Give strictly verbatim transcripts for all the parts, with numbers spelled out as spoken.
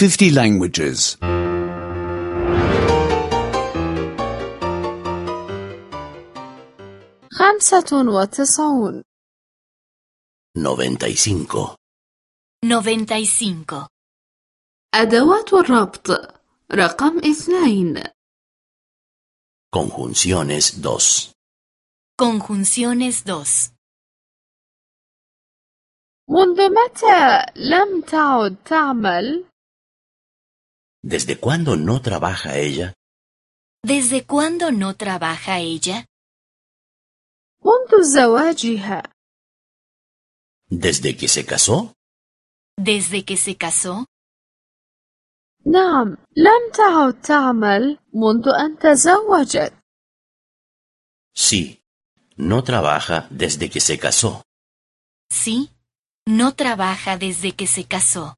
fifty languages. خمسة وتسعون. noventa y cinco. noventa y cinco. أدوات الربط رقم اثنين. Conjunciones dos. Conjunciones dos. منذ متى لم تعد تعمل؟ ¿Desde cuándo no trabaja ella? ¿Desde cuándo no trabaja ella? منذ زواجها. ¿Desde que se casó? ¿Desde que se casó? نعم، لم تعد تعمل منذ أن تزوجت. Sí, no trabaja desde que se casó. Sí, no trabaja desde que se casó.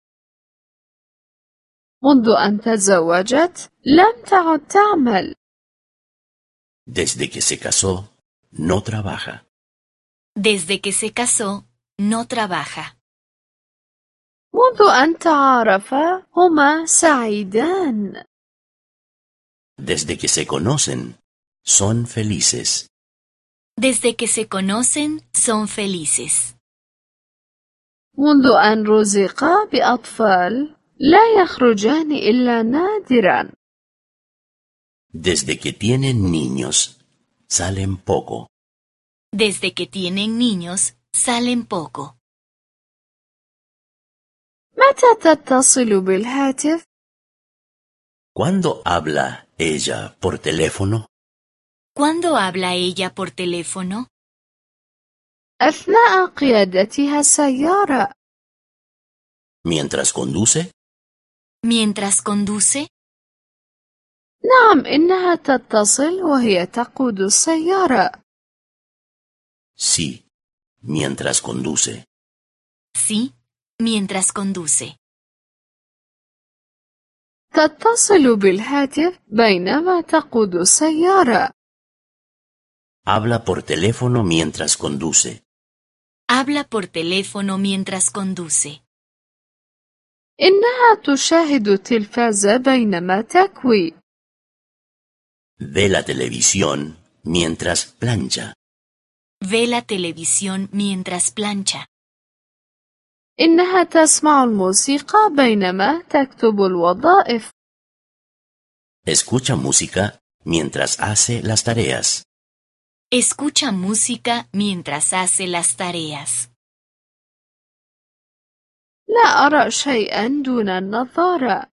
منذ أن تزوجت لم تعد تعمل. Desde que se casó, no trabaja. Desde que se casó, no trabaja. منذ أن تعارفا هما سعيدان. Desde que se conocen, son felices. Desde que se conocen, son felices. منذ أن رزقا بأطفال لا يخرجان إلا نادرا. Desde que tienen niños, salen poco. Desde que tienen niños, salen poco. متى تتصل بالهاتف؟ ¿Cuándo habla ella por teléfono? ¿Cuándo habla ella por teléfono? أثناء قيادتها السيارة. ¿Mientras conduce? ¿Mientras conduce? نعم، إنها تتصل وهي تقود السيارة. Sí, mientras conduce. Sí, mientras conduce. تتصل بالهاتف بينما تقود السيارة. Habla por teléfono mientras conduce. Habla por teléfono mientras conduce. إنها تشاهد التلفاز بينما تكوي. Ve la televisión mientras plancha. Ve la televisión mientras plancha. إنها تسمع الموسيقى بينما تكتب الوظائف. Escucha música mientras hace las tareas. Escucha música mientras hace las tareas. لا أرى شيئا دون النظارة.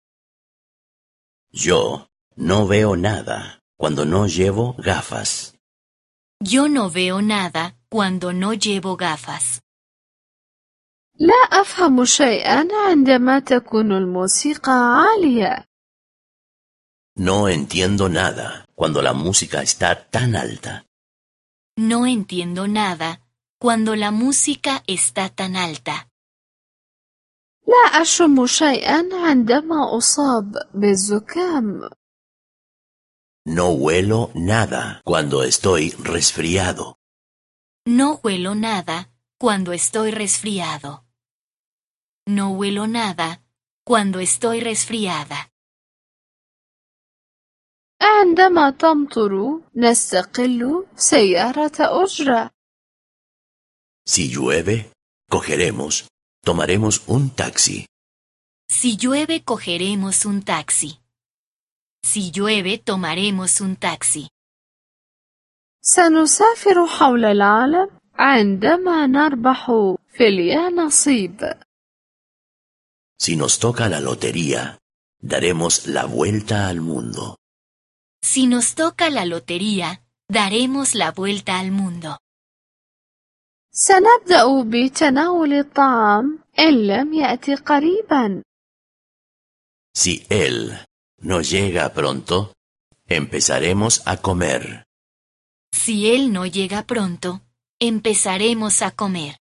Yo no veo nada cuando no llevo gafas. Yo no veo nada cuando no llevo gafas. لا أفهم شيئا عندما تكون الموسيقى عالية. No entiendo nada cuando la música está tan alta. No entiendo nada cuando la música está tan alta. لا أشم شيئا عندما أصاب بالزكام. No huelo nada cuando estoy resfriado. No huelo nada cuando estoy resfriado. No huelo nada cuando estoy resfriada. عندما تمطر نستقل سيارة أجرة. Si llueve, cogeremos, tomaremos un taxi. Si llueve, cogeremos un taxi. Si llueve, tomaremos un taxi. سنسافر حول العالم عندما نربح في اليانصيب. Si nos toca la lotería, daremos la vuelta al mundo. Si nos toca la lotería, daremos la vuelta al mundo. سنبدأ بتناول الطعام إن لم يأتي قريبا. Si él no llega pronto, empezaremos a comer. Si él no llega pronto, empezaremos a comer.